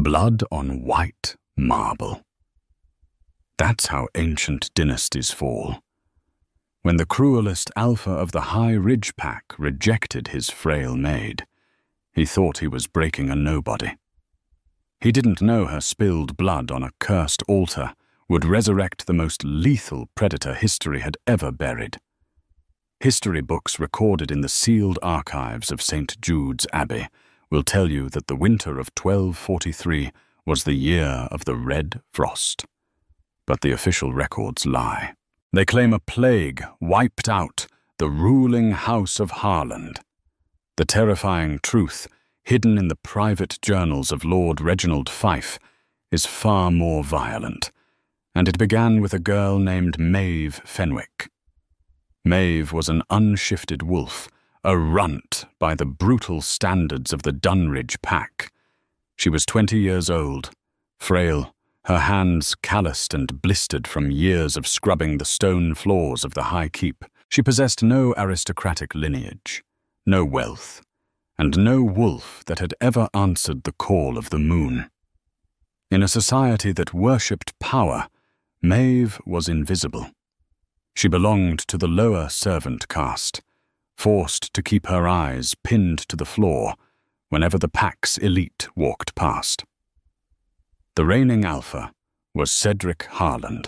blood on white marble. That's how ancient dynasties fall. When the cruelest alpha of the High Ridge Pack rejected his frail maid, he thought he was breaking a nobody. He didn't know her spilled blood on a cursed altar would resurrect the most lethal predator history had ever buried. History books recorded in the sealed archives of St. Jude's Abbey will tell you that the winter of 1243 was the year of the Red Frost. But the official records lie. They claim a plague wiped out the ruling house of Harland. The terrifying truth, hidden in the private journals of Lord Reginald Fife, is far more violent, and it began with a girl named Maeve Fenwick. Maeve was an unshifted wolf, a runt by the brutal standards of the Dunridge Pack. She was 20 years old, frail, her hands calloused and blistered from years of scrubbing the stone floors of the High Keep. She possessed no aristocratic lineage, no wealth, and no wolf that had ever answered the call of the moon. In a society that worshipped power, Maeve was invisible. She belonged to the lower servant caste, forced to keep her eyes pinned to the floor whenever the pack's elite walked past. The reigning alpha was Cedric Harland.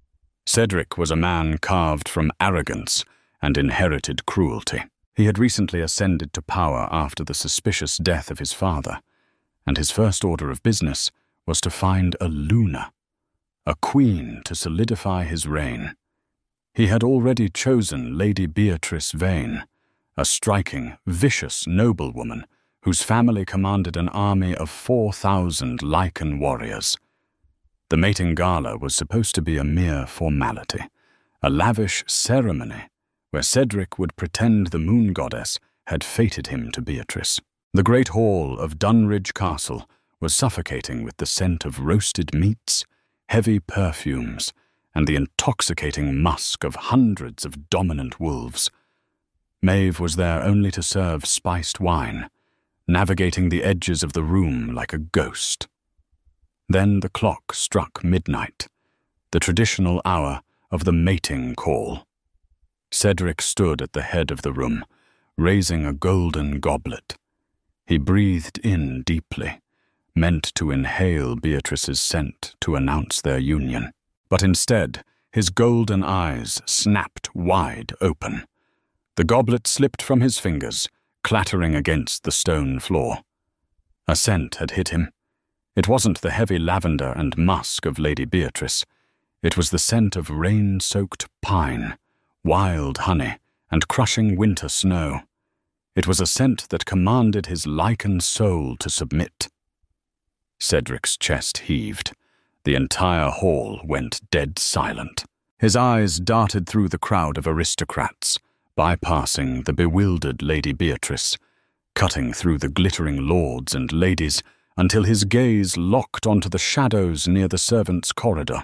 Cedric was a man carved from arrogance and inherited cruelty. He had recently ascended to power after the suspicious death of his father, and his first order of business was to find a Luna, a queen to solidify his reign. He had already chosen Lady Beatrice Vane, a striking, vicious noblewoman whose family commanded an army of 4,000 Lycan warriors. The mating gala was supposed to be a mere formality, a lavish ceremony where Cedric would pretend the moon goddess had fated him to Beatrice. The great hall of Dunridge Castle was suffocating with the scent of roasted meats, heavy perfumes, and the intoxicating musk of hundreds of dominant wolves. Maeve was there only to serve spiced wine, navigating the edges of the room like a ghost. Then the clock struck midnight, the traditional hour of the mating call. Cedric stood at the head of the room, raising a golden goblet. He breathed in deeply, meant to inhale Beatrice's scent to announce their union. But instead, his golden eyes snapped wide open. The goblet slipped from his fingers, clattering against the stone floor. A scent had hit him. It wasn't the heavy lavender and musk of Lady Beatrice. It was the scent of rain-soaked pine, wild honey, and crushing winter snow. It was a scent that commanded his Lycan soul to submit. Cedric's chest heaved. The entire hall went dead silent. His eyes darted through the crowd of aristocrats, bypassing the bewildered Lady Beatrice, cutting through the glittering lords and ladies until his gaze locked onto the shadows near the servants' corridor.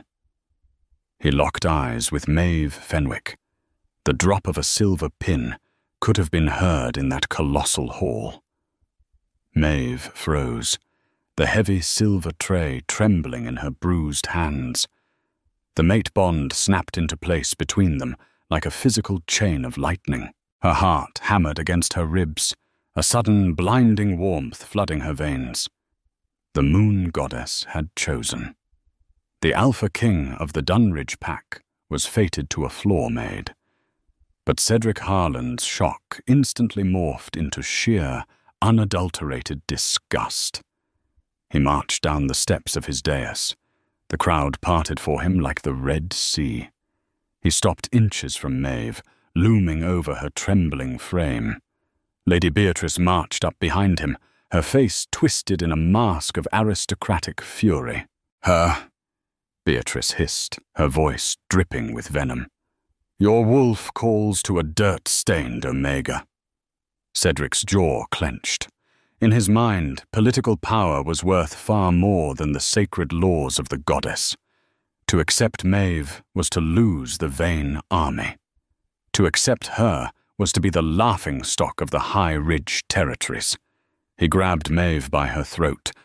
He locked eyes with Maeve Fenwick. The drop of a silver pin could have been heard in that colossal hall. Maeve froze, the heavy silver tray trembling in her bruised hands. The mate bond snapped into place between them like a physical chain of lightning. Her heart hammered against her ribs, a sudden blinding warmth flooding her veins. The moon goddess had chosen. The alpha king of the Dunridge Pack was fated to a floor maid. But Cedric Harland's shock instantly morphed into sheer, unadulterated disgust. He marched down the steps of his dais. The crowd parted for him like the Red Sea. He stopped inches from Maeve, looming over her trembling frame. Lady Beatrice marched up behind him, her face twisted in a mask of aristocratic fury. "Her," Beatrice hissed, her voice dripping with venom. "Your wolf calls to a dirt-stained Omega." Cedric's jaw clenched. In his mind, political power was worth far more than the sacred laws of the goddess. To accept Maeve was to lose the Vane army. To accept her was to be the laughingstock of the High Ridge territories. He grabbed Maeve by her throat,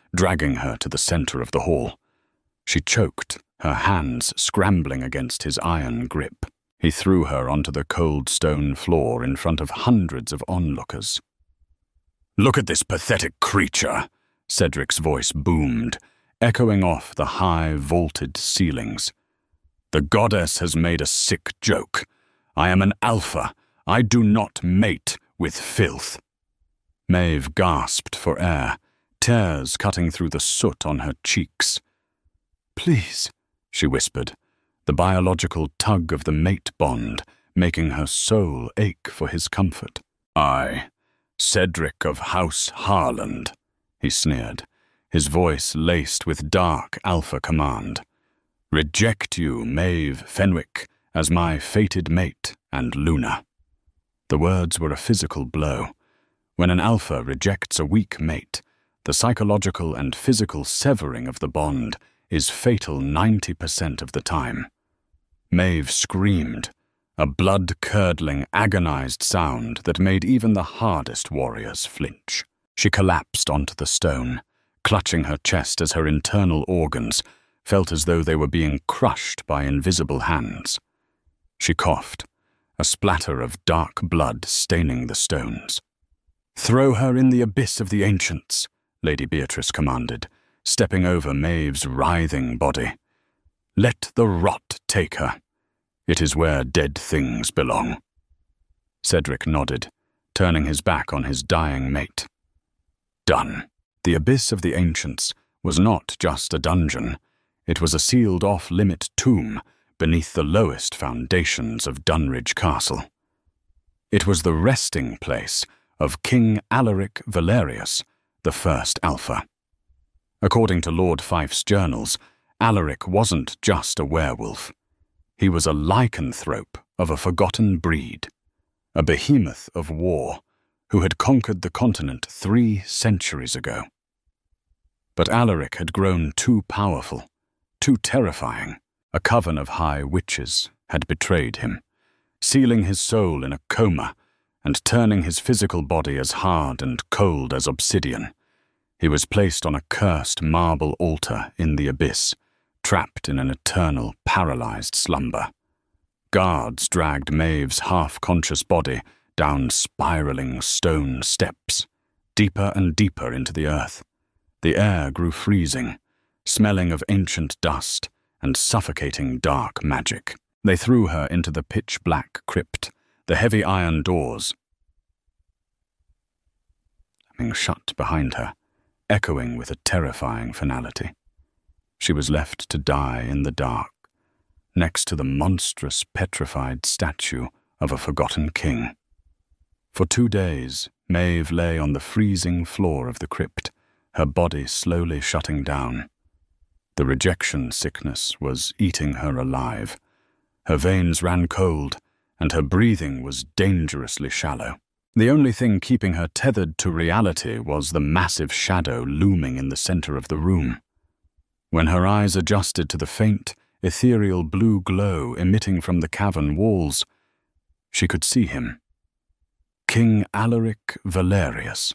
dragging her to the center of the hall. She choked, her hands scrambling against his iron grip. He threw her onto the cold stone floor in front of hundreds of onlookers. "Look at this pathetic creature," Cedric's voice boomed, echoing off the high, vaulted ceilings. "The goddess has made a sick joke. I am an alpha. I do not mate with filth." Maeve gasped for air, tears cutting through the soot on her cheeks. "Please," she whispered, the biological tug of the mate bond making her soul ache for his comfort. "I, Cedric of House Harland," he sneered, his voice laced with dark alpha command, "reject you, Maeve Fenwick, as my fated mate and Luna." The words were a physical blow. When an alpha rejects a weak mate, the psychological and physical severing of the bond is fatal 90% of the time. Maeve screamed, a blood-curdling, agonized sound that made even the hardest warriors flinch. She collapsed onto the stone, clutching her chest as her internal organs felt as though they were being crushed by invisible hands. She coughed, a splatter of dark blood staining the stones. "Throw her in the abyss of the ancients," Lady Beatrice commanded, stepping over Maeve's writhing body. "Let the rot take her. It is where dead things belong." Cedric nodded, turning his back on his dying mate. Done. The abyss of the ancients was not just a dungeon. It was a sealed-off-limit tomb beneath the lowest foundations of Dunridge Castle. It was the resting place of King Alaric Valerius, the first Alpha. According to Lord Fife's journals, Alaric wasn't just a werewolf. He was a lycanthrope of a forgotten breed, a behemoth of war who had conquered the continent 3 centuries ago. But Alaric had grown too powerful, too terrifying. A coven of high witches had betrayed him, sealing his soul in a coma and turning his physical body as hard and cold as obsidian. He was placed on a cursed marble altar in the abyss, trapped in an eternal, paralyzed slumber. Guards dragged Maeve's half-conscious body down spiraling stone steps, deeper and deeper into the earth. The air grew freezing, smelling of ancient dust and suffocating dark magic. They threw her into the pitch-black crypt, the heavy iron doors slamming shut behind her, echoing with a terrifying finality. She was left to die in the dark, next to the monstrous petrified statue of a forgotten king. For 2 days, Maeve lay on the freezing floor of the crypt, her body slowly shutting down. The rejection sickness was eating her alive. Her veins ran cold, and her breathing was dangerously shallow. The only thing keeping her tethered to reality was the massive shadow looming in the center of the room. When her eyes adjusted to the faint, ethereal blue glow emitting from the cavern walls, she could see him. King Alaric Valerius.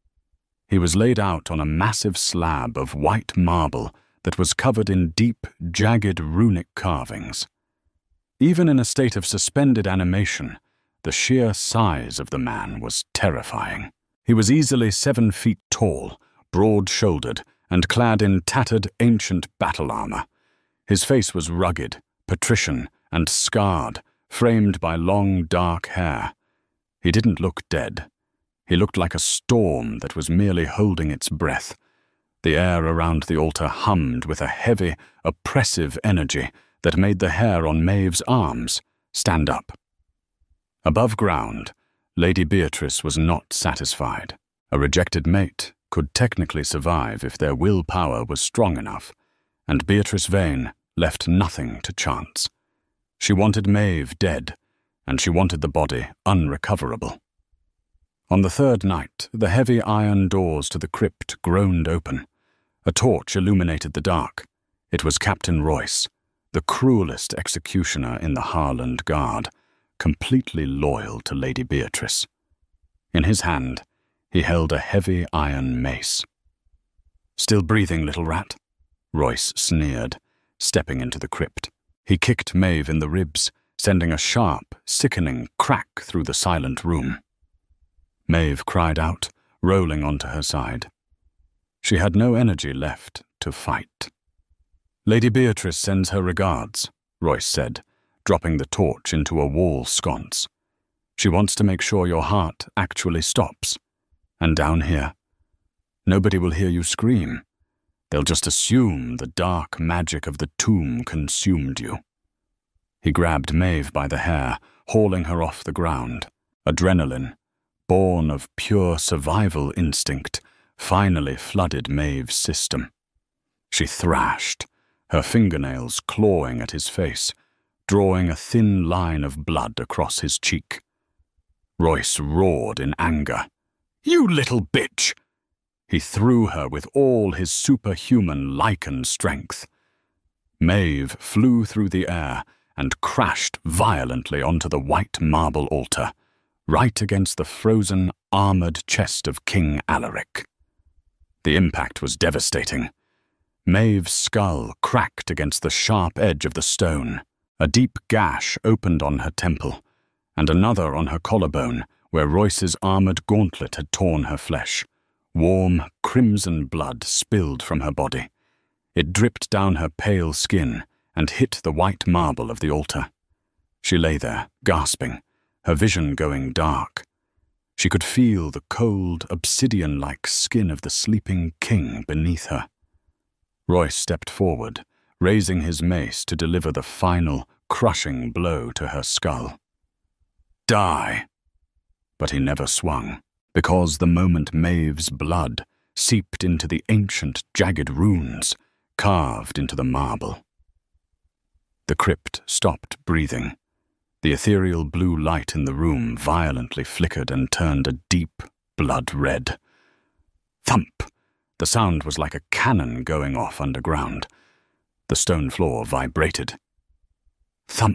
He was laid out on a massive slab of white marble that was covered in deep, jagged runic carvings. Even in a state of suspended animation, the sheer size of the man was terrifying. He was easily 7 feet tall, broad-shouldered, and clad in tattered ancient battle armor. His face was rugged, patrician, and scarred, framed by long, dark hair. He didn't look dead. He looked like a storm that was merely holding its breath. The air around the altar hummed with a heavy, oppressive energy that made the hair on Maeve's arms stand up. Above ground, Lady Beatrice was not satisfied. A rejected mate could technically survive if their willpower was strong enough, and Beatrice Vane left nothing to chance. She wanted Maeve dead, and she wanted the body unrecoverable. On the 3rd night, the heavy iron doors to the crypt groaned open. A torch illuminated the dark. It was Captain Royce, the cruelest executioner in the Harland Guard, completely loyal to Lady Beatrice. In his hand, he held a heavy iron mace. Still breathing, little rat? Royce sneered, stepping into the crypt. He kicked Maeve in the ribs, sending a sharp, sickening crack through the silent room. Maeve cried out, rolling onto her side. She had no energy left to fight. Lady Beatrice sends her regards, Royce said, dropping the torch into a wall sconce. She wants to make sure your heart actually stops. And down here, nobody will hear you scream. They'll just assume the dark magic of the tomb consumed you. He grabbed Maeve by the hair, hauling her off the ground. Adrenaline, born of pure survival instinct, finally flooded Maeve's system. She thrashed, her fingernails clawing at his face, drawing a thin line of blood across his cheek. Royce roared in anger. "You little bitch!" He threw her with all his superhuman lichen strength. Maeve flew through the air and crashed violently onto the white marble altar, right against the frozen, armored chest of King Alaric. The impact was devastating. Maeve's skull cracked against the sharp edge of the stone. A deep gash opened on her temple, and another on her collarbone, where Royce's armored gauntlet had torn her flesh. Warm, crimson blood spilled from her body. It dripped down her pale skin and hit the white marble of the altar. She lay there, gasping, her vision going dark. She could feel the cold, obsidian-like skin of the sleeping king beneath her. Royce stepped forward, raising his mace to deliver the final, crushing blow to her skull. Die! But he never swung, because the moment Maeve's blood seeped into the ancient, jagged runes carved into the marble. The crypt stopped breathing. The ethereal blue light in the room violently flickered and turned a deep blood red. Thump! The sound was like a cannon going off underground. The stone floor vibrated. Thump!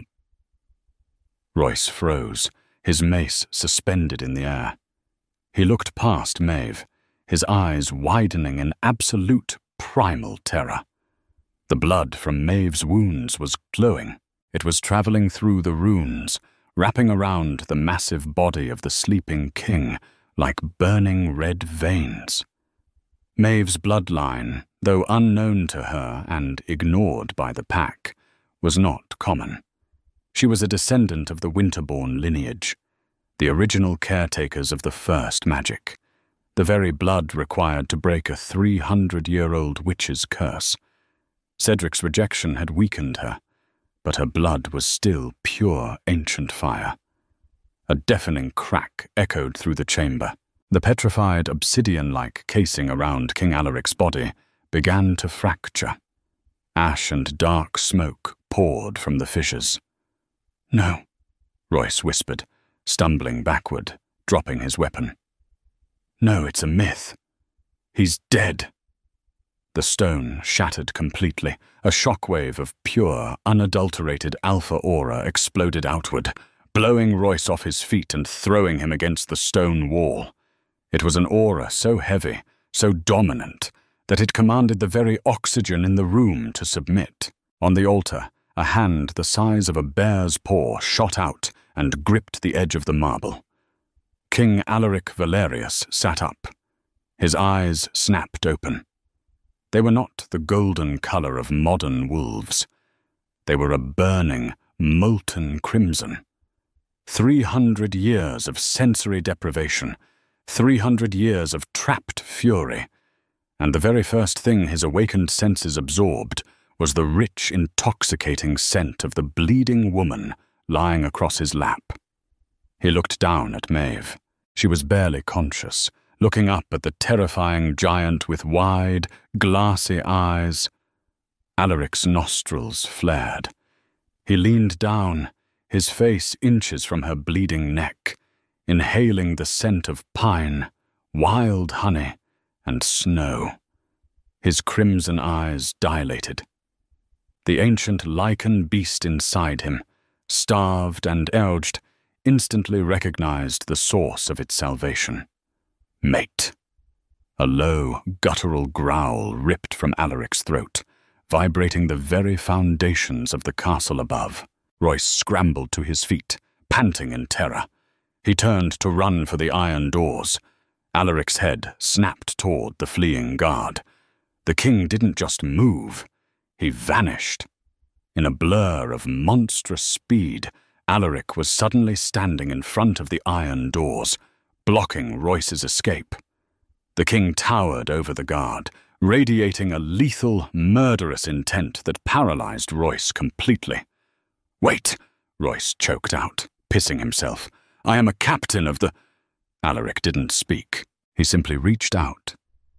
Royce froze, his mace suspended in the air. He looked past Maeve, his eyes widening in absolute primal terror. The blood from Maeve's wounds was glowing. It was traveling through the runes, wrapping around the massive body of the sleeping king like burning red veins. Maeve's bloodline, though unknown to her and ignored by the pack, was not common. She was a descendant of the Winterborn lineage, the original caretakers of the first magic, the very blood required to break a 300-year-old witch's curse. Cedric's rejection had weakened her, but her blood was still pure ancient fire. A deafening crack echoed through the chamber. The petrified obsidian-like casing around King Alaric's body began to fracture. Ash and dark smoke poured from the fissures. "No," Royce whispered, stumbling backward, dropping his weapon. "No, it's a myth. He's dead." The stone shattered completely. A shockwave of pure, unadulterated alpha aura exploded outward, blowing Royce off his feet and throwing him against the stone wall. It was an aura so heavy, so dominant, that it commanded the very oxygen in the room to submit. On the altar, a hand the size of a bear's paw shot out and gripped the edge of the marble. King Alaric Valerius sat up. His eyes snapped open. They were not the golden color of modern wolves. They were a burning, molten crimson. 300 years of sensory deprivation, 300 years of trapped fury, and the very first thing his awakened senses absorbed was the rich, intoxicating scent of the bleeding woman lying across his lap. He looked down at Maeve. She was barely conscious, looking up at the terrifying giant with wide, glassy eyes. Alaric's nostrils flared. He leaned down, his face inches from her bleeding neck, inhaling the scent of pine, wild honey, and snow. His crimson eyes dilated. The ancient lichen beast inside him, starved and urged, instantly recognized the source of its salvation. Mate. A low, guttural growl ripped from Alaric's throat, vibrating the very foundations of the castle above. Royce scrambled to his feet, panting in terror. He turned to run for the iron doors. Alaric's head snapped toward the fleeing guard. The king didn't just move, he vanished. In a blur of monstrous speed, Alaric was suddenly standing in front of the iron doors, blocking Royce's escape. The king towered over the guard, radiating a lethal, murderous intent that paralyzed Royce completely. "Wait," Royce choked out, pissing himself. "I am a captain of the—" Alaric didn't speak. He simply reached out,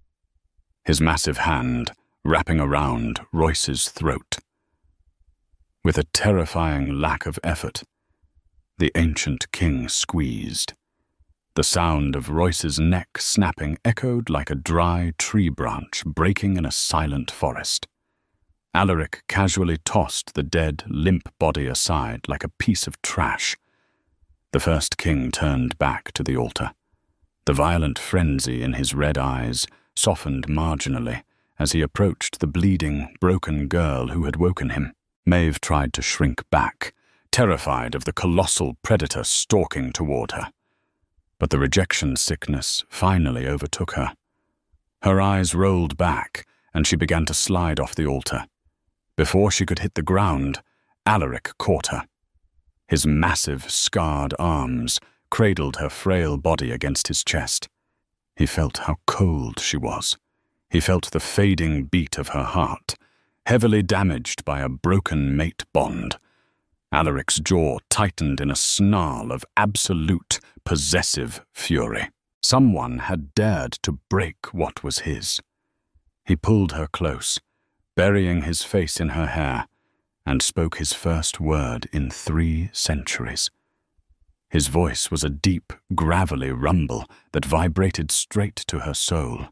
his massive hand wrapping around Royce's throat. With a terrifying lack of effort, the ancient king squeezed. The sound of Royce's neck snapping echoed like a dry tree branch breaking in a silent forest. Alaric casually tossed the dead, limp body aside like a piece of trash. The first king turned back to the altar. The violent frenzy in his red eyes softened marginally as he approached the bleeding, broken girl who had woken him. Maeve tried to shrink back, terrified of the colossal predator stalking toward her. But the rejection sickness finally overtook her. Her eyes rolled back, and she began to slide off the altar. Before she could hit the ground, Alaric caught her. His massive, scarred arms cradled her frail body against his chest. He felt how cold she was. He felt the fading beat of her heart, heavily damaged by a broken mate bond. Alaric's jaw tightened in a snarl of absolute, possessive fury. Someone had dared to break what was his. He pulled her close, burying his face in her hair, and spoke his first word in 3 centuries. His voice was a deep, gravelly rumble that vibrated straight to her soul.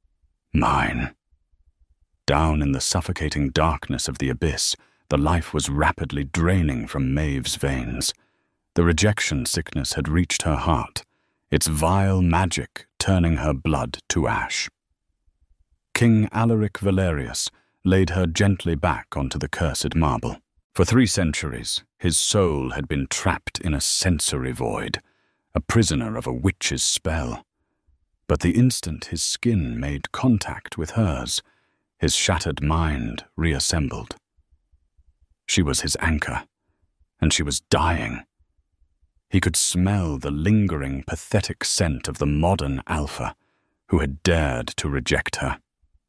Mine. Down in the suffocating darkness of the abyss, the life was rapidly draining from Maeve's veins. The rejection sickness had reached her heart, its vile magic turning her blood to ash. King Alaric Valerius laid her gently back onto the cursed marble. For 3 centuries, his soul had been trapped in a sensory void, a prisoner of a witch's spell. But the instant his skin made contact with hers, his shattered mind reassembled. She was his anchor, and she was dying. He could smell the lingering, pathetic scent of the modern alpha who had dared to reject her.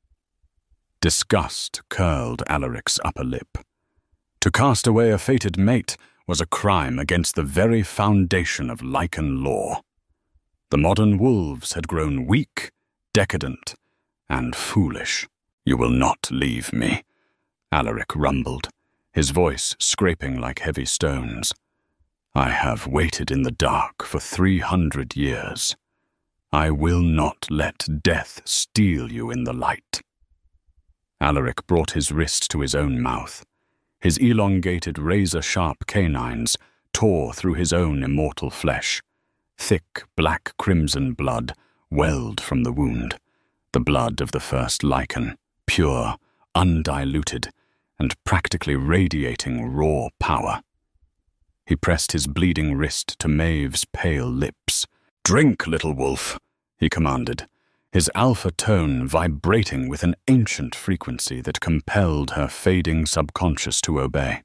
Disgust curled Alaric's upper lip. To cast away a fated mate was a crime against the very foundation of Lycan law. The modern wolves had grown weak, decadent, and foolish. "You will not leave me," Alaric rumbled, his voice scraping like heavy stones. "I have waited in the dark for 300 years. I will not let death steal you in the light." Alaric brought his wrist to his own mouth. His elongated, razor-sharp canines tore through his own immortal flesh. Thick, black-crimson blood welled from the wound, the blood of the first Lycan, pure, undiluted, and practically radiating raw power. He pressed his bleeding wrist to Maeve's pale lips. "Drink, little wolf," he commanded, his alpha tone vibrating with an ancient frequency that compelled her fading subconscious to obey.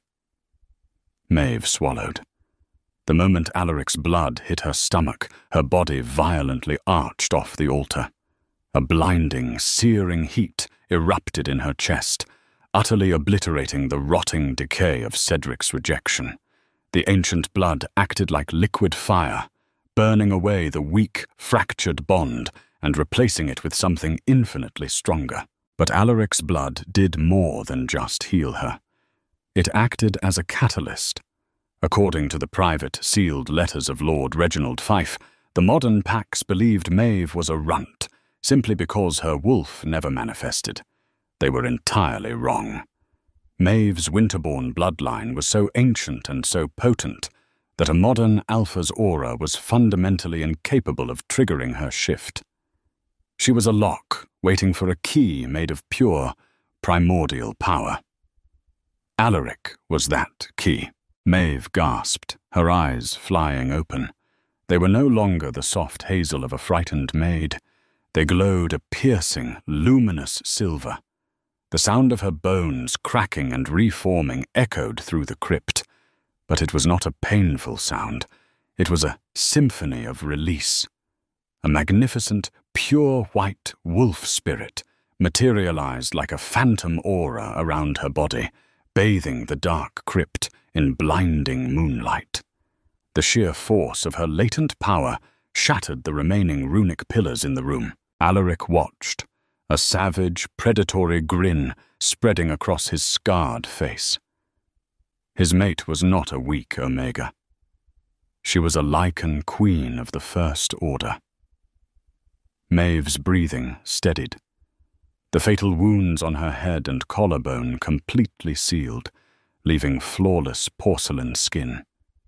Maeve swallowed. The moment Alaric's blood hit her stomach, her body violently arched off the altar. A blinding, searing heat erupted in her chest, utterly obliterating the rotting decay of Cedric's rejection. The ancient blood acted like liquid fire, burning away the weak, fractured bond and replacing it with something infinitely stronger. But Alaric's blood did more than just heal her. It acted as a catalyst. According to the private, sealed letters of Lord Reginald Fife, the modern Pax believed Maeve was a runt, simply because her wolf never manifested. They were entirely wrong. Maeve's Winterborn bloodline was so ancient and so potent that a modern alpha's aura was fundamentally incapable of triggering her shift. She was a lock, waiting for a key made of pure, primordial power. Alaric was that key. Maeve gasped, her eyes flying open. They were no longer the soft hazel of a frightened maid. They glowed a piercing, luminous silver. The sound of her bones cracking and reforming echoed through the crypt, but it was not a painful sound. It was a symphony of release. A magnificent, pure white wolf spirit materialized like a phantom aura around her body, bathing the dark crypt in blinding moonlight. The sheer force of her latent power shattered the remaining runic pillars in the room. Alaric watched, a savage, predatory grin spreading across his scarred face. His mate was not a weak Omega. She was a Lycan queen of the First Order. Maeve's breathing steadied. The fatal wounds on her head and collarbone completely sealed, leaving flawless porcelain skin.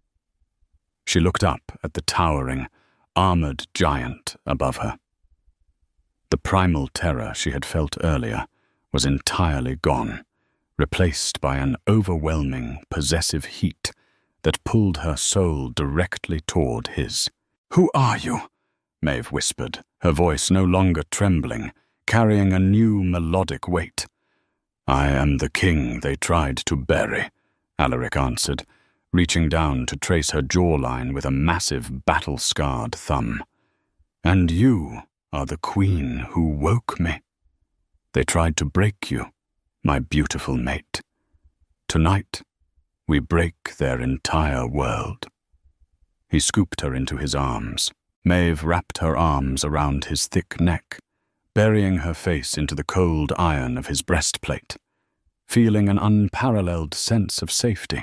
She looked up at the towering, armored giant above her. The primal terror she had felt earlier was entirely gone, replaced by an overwhelming, possessive heat that pulled her soul directly toward his. "Who are you?" Maeve whispered, her voice no longer trembling, carrying a new melodic weight. "I am the king they tried to bury," Alaric answered, reaching down to trace her jawline with a massive battle-scarred thumb. "And you are the queen who woke me. They tried to break you, my beautiful mate. Tonight, we break their entire world." He scooped her into his arms. Maeve wrapped her arms around his thick neck, burying her face into the cold iron of his breastplate, feeling an unparalleled sense of safety.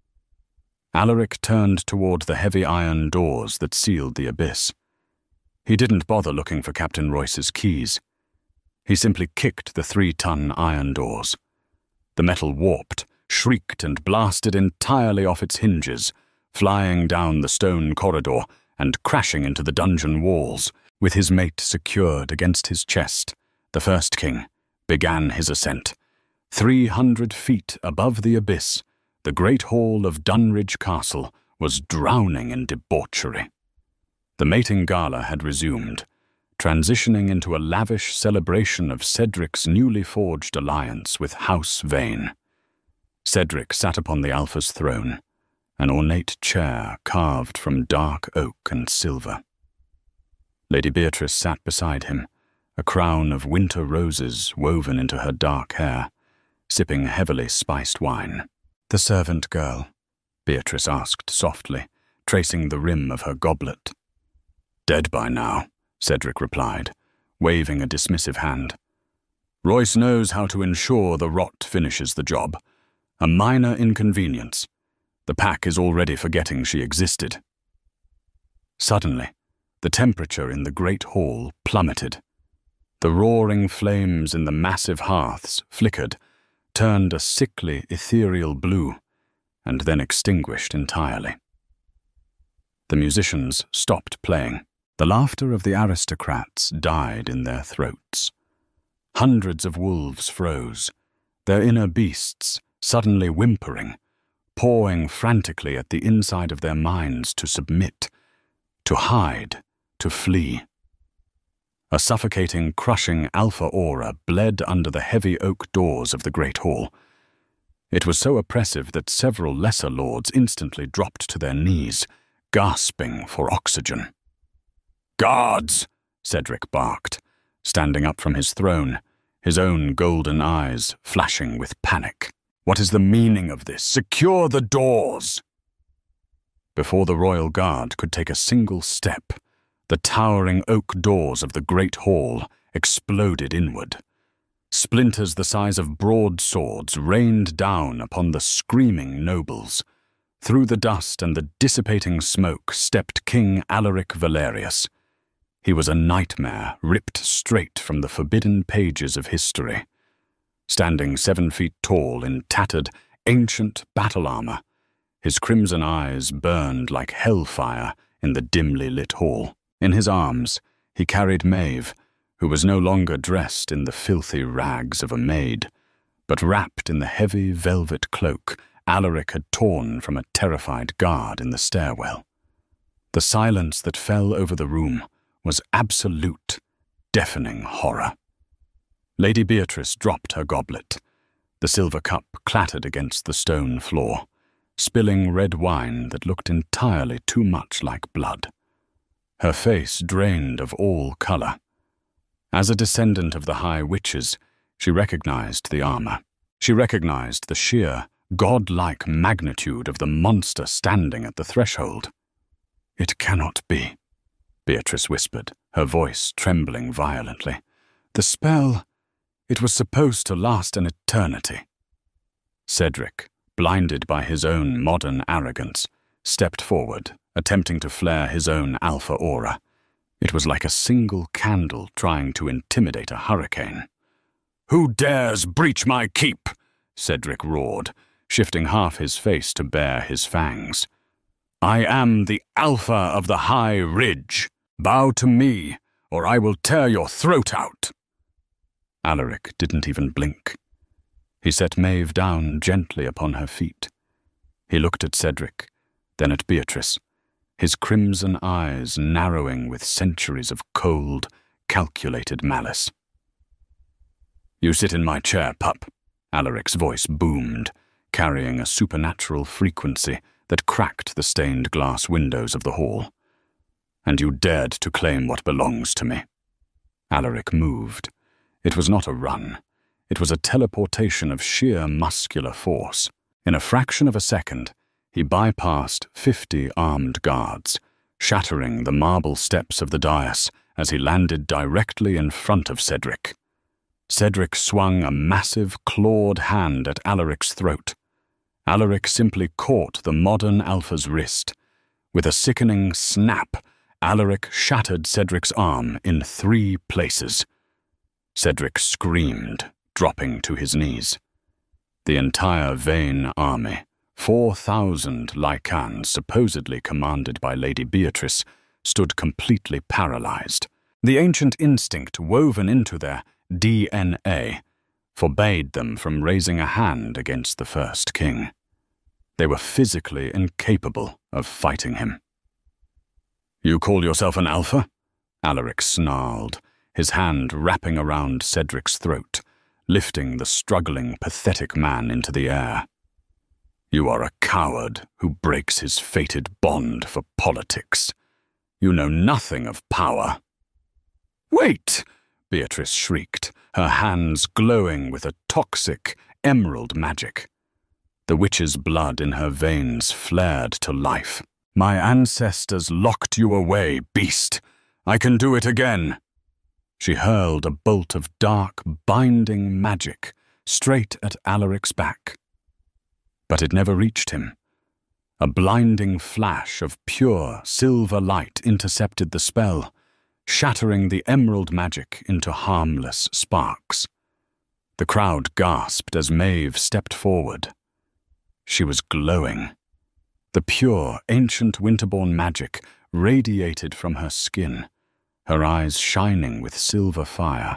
Alaric turned toward the heavy iron doors that sealed the abyss. He didn't bother looking for Captain Royce's keys. He simply kicked the 3-ton iron doors. The metal warped, shrieked, and blasted entirely off its hinges, flying down the stone corridor and crashing into the dungeon walls. With his mate secured against his chest, the First King began his ascent. 300 feet above the abyss, the great hall of Dunridge Castle was drowning in debauchery. The mating gala had resumed, transitioning into a lavish celebration of Cedric's newly forged alliance with House Vane. Cedric sat upon the Alpha's throne, an ornate chair carved from dark oak and silver. Lady Beatrice sat beside him, a crown of winter roses woven into her dark hair, sipping heavily spiced wine. "The servant girl?" Beatrice asked softly, tracing the rim of her goblet. "Dead by now," Cedric replied, waving a dismissive hand. "Royce knows how to ensure the rot finishes the job. A minor inconvenience. The pack is already forgetting she existed." Suddenly, the temperature in the great hall plummeted. The roaring flames in the massive hearths flickered, turned a sickly, ethereal blue, and then extinguished entirely. The musicians stopped playing. The laughter of the aristocrats died in their throats. Hundreds of wolves froze, their inner beasts suddenly whimpering, pawing frantically at the inside of their minds to submit, to hide, to flee. A suffocating, crushing alpha aura bled under the heavy oak doors of the great hall. It was so oppressive that several lesser lords instantly dropped to their knees, gasping for oxygen. "Guards!" Cedric barked, standing up from his throne, his own golden eyes flashing with panic. "What is the meaning of this? Secure the doors!" Before the royal guard could take a single step, the towering oak doors of the great hall exploded inward. Splinters the size of broadswords rained down upon the screaming nobles. Through the dust and the dissipating smoke stepped King Alaric Valerius. He was a nightmare ripped straight from the forbidden pages of history. Standing 7 feet tall in tattered, ancient battle armor, his crimson eyes burned like hellfire in the dimly lit hall. In his arms, he carried Maeve, who was no longer dressed in the filthy rags of a maid, but wrapped in the heavy velvet cloak Alaric had torn from a terrified guard in the stairwell. The silence that fell over the room was absolute, deafening horror. Lady Beatrice dropped her goblet. The silver cup clattered against the stone floor, spilling red wine that looked entirely too much like blood. Her face drained of all color. As a descendant of the High Witches, she recognized the armor. She recognized the sheer, godlike magnitude of the monster standing at the threshold. "It cannot be," Beatrice whispered, her voice trembling violently. "The spell, it was supposed to last an eternity." Cedric, blinded by his own modern arrogance, stepped forward, attempting to flare his own alpha aura. It was like a single candle trying to intimidate a hurricane. "Who dares breach my keep?" Cedric roared, shifting half his face to bare his fangs. "I am the Alpha of the High Ridge. Bow to me, or I will tear your throat out." Alaric didn't even blink. He set Maeve down gently upon her feet. He looked at Cedric, then at Beatrice, his crimson eyes narrowing with centuries of cold, calculated malice. "You sit in my chair, pup," Alaric's voice boomed, carrying a supernatural frequency that cracked the stained glass windows of the hall. "And you dared to claim what belongs to me." Alaric moved. It was not a run. It was a teleportation of sheer muscular force. In a fraction of a second, he bypassed 50 armed guards, shattering the marble steps of the dais as he landed directly in front of Cedric. Cedric swung a massive, clawed hand at Alaric's throat. Alaric simply caught the modern Alpha's wrist. With a sickening snap, Alaric shattered Cedric's arm in 3 places. Cedric screamed, dropping to his knees. The entire Vane army, 4,000 Lycans supposedly commanded by Lady Beatrice, stood completely paralyzed. The ancient instinct woven into their DNA forbade them from raising a hand against the First King. They were physically incapable of fighting him. "You call yourself an Alpha?" Alaric snarled, his hand wrapping around Cedric's throat, lifting the struggling, pathetic man into the air. "You are a coward who breaks his fated bond for politics. You know nothing of power." "Wait!" Beatrice shrieked, her hands glowing with a toxic, emerald magic. The witch's blood in her veins flared to life. "My ancestors locked you away, beast. I can do it again." She hurled a bolt of dark, binding magic straight at Alaric's back. But it never reached him. A blinding flash of pure silver light intercepted the spell, shattering the emerald magic into harmless sparks. The crowd gasped as Maeve stepped forward. She was glowing. The pure, ancient Winterborn magic radiated from her skin, her eyes shining with silver fire.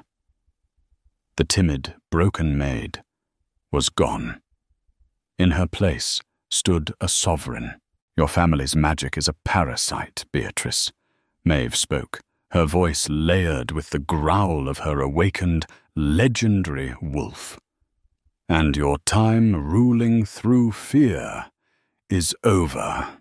The timid, broken maid was gone. In her place stood a sovereign. "Your family's magic is a parasite, Beatrice," Maeve spoke, her voice layered with the growl of her awakened, legendary wolf. "And your time ruling through fear is over."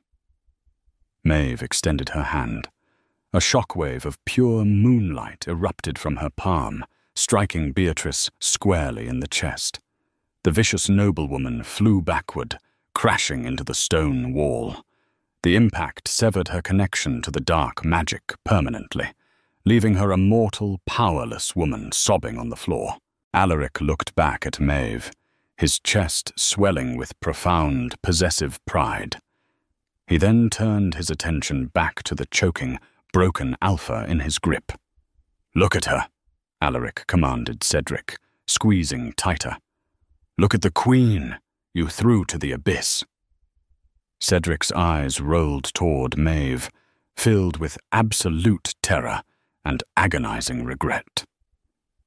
Maeve extended her hand. A shockwave of pure moonlight erupted from her palm, striking Beatrice squarely in the chest. The vicious noblewoman flew backward, crashing into the stone wall. The impact severed her connection to the dark magic permanently, leaving her a mortal, powerless woman sobbing on the floor. Alaric looked back at Maeve, his chest swelling with profound, possessive pride. He then turned his attention back to the choking, broken Alpha in his grip. "Look at her," Alaric commanded Cedric, squeezing tighter. "Look at the Queen you threw to the abyss." Cedric's eyes rolled toward Maeve, filled with absolute terror and agonizing regret.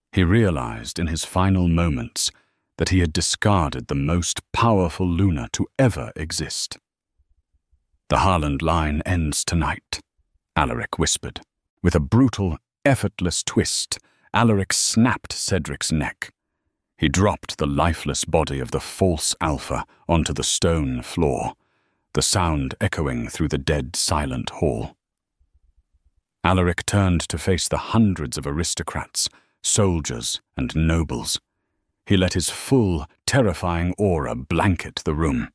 He realized in his final moments that he had discarded the most powerful Luna to ever exist. "The Harland line ends tonight," Alaric whispered. With a brutal, effortless twist, Alaric snapped Cedric's neck. He dropped the lifeless body of the false Alpha onto the stone floor, the sound echoing through the dead, silent hall. Alaric turned to face the hundreds of aristocrats, soldiers, and nobles. He let his full, terrifying aura blanket the room.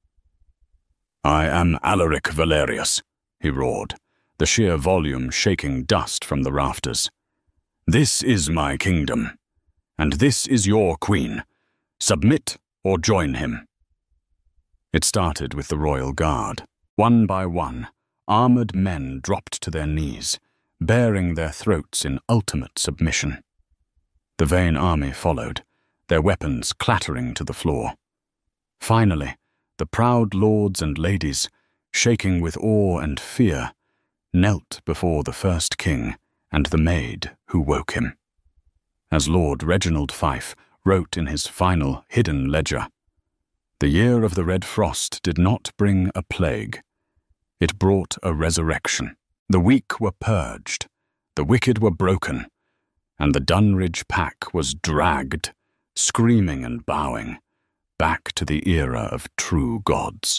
"I am Alaric Valerius," he roared, the sheer volume shaking dust from the rafters. "This is my kingdom, and this is your queen. Submit or join him." It started with the royal guard. One by one, armored men dropped to their knees, baring their throats in ultimate submission. The Vayne army followed, their weapons clattering to the floor. Finally, the proud lords and ladies, shaking with awe and fear, knelt before the first king and the maid who woke him. As Lord Reginald Fife wrote in his final hidden ledger, "The year of the Red Frost did not bring a plague. It brought a resurrection. The weak were purged, the wicked were broken, and the Dunridge pack was dragged, screaming and bowing, back to the era of true gods."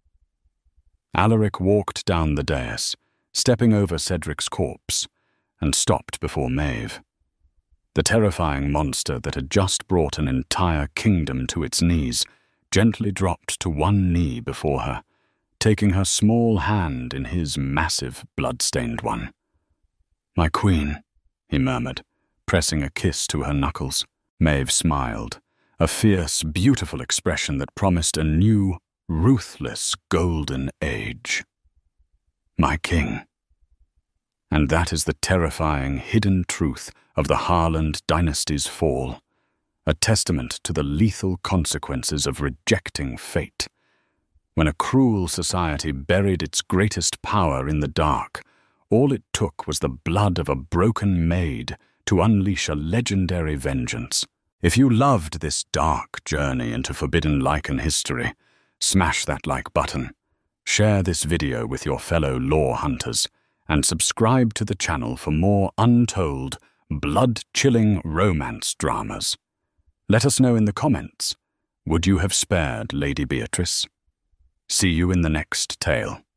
Alaric walked down the dais, stepping over Cedric's corpse, and stopped before Maeve. The terrifying monster that had just brought an entire kingdom to its knees gently dropped to one knee before her, taking her small hand in his massive, blood-stained one. "My queen," he murmured, pressing a kiss to her knuckles. Maeve smiled, a fierce, beautiful expression that promised a new, ruthless golden age. "My king." And that is the terrifying, hidden truth of the Harland dynasty's fall, a testament to the lethal consequences of rejecting fate. When a cruel society buried its greatest power in the dark, all it took was the blood of a broken maid to unleash a legendary vengeance. If you loved this dark journey into Forbidden Lycan history, smash that like button, share this video with your fellow lore hunters, and subscribe to the channel for more untold, blood-chilling romance dramas. Let us know in the comments, would you have spared Lady Beatrice? See you in the next tale.